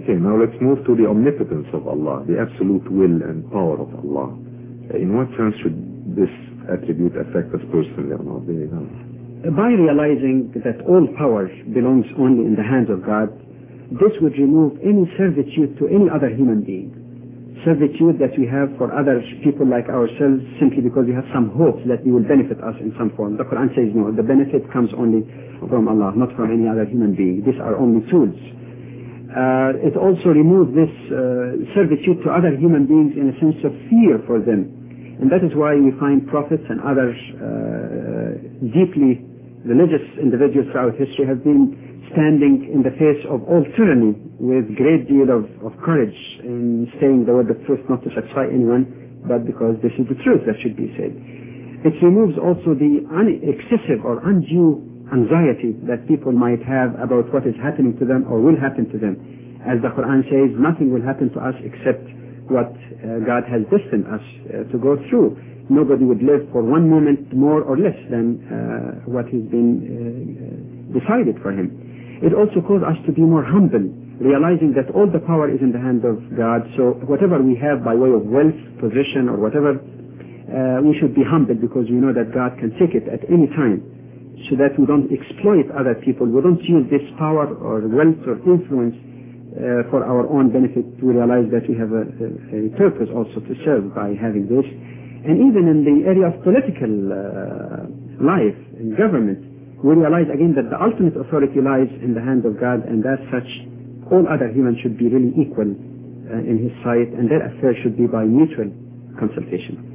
Okay, now let's move to the omnipotence of Allah, the absolute will and power of Allah. In what sense should this attribute affect us personally on our daily life? By realizing that all power belongs only in the hands of God, this would remove any servitude to any other human being. Servitude that we have for other people like ourselves simply because we have some hopes that they will benefit us in some form. The Quran says no, the benefit comes only from Allah, not from any other human being. These are only tools. It also removes this servitude to other human beings in a sense of fear for them. And that is why we find prophets and other deeply religious individuals throughout history have been standing in the face of all tyranny with great deal of courage in saying the word of truth, not to satisfy anyone, but because this is the truth that should be said. It removes also the excessive or undue anxiety that people might have about what is happening to them or will happen to them. As the Quran says, nothing will happen to us except what God has destined us to go through. Nobody would live for one moment more or less than what has been decided for him. It also calls us to be more humble, realizing that all the power is in the hand of God. So whatever we have by way of wealth, position, or whatever, we should be humble because we know that God can take it at any time, so that we don't exploit other people. We don't use this power or wealth or influence for our own benefit. We realize that we have a purpose also to serve by having this. And even in the area of political life and government, we realize again that the ultimate authority lies in the hand of God, and as such, all other humans should be really equal in His sight, and their affairs should be by mutual consultation.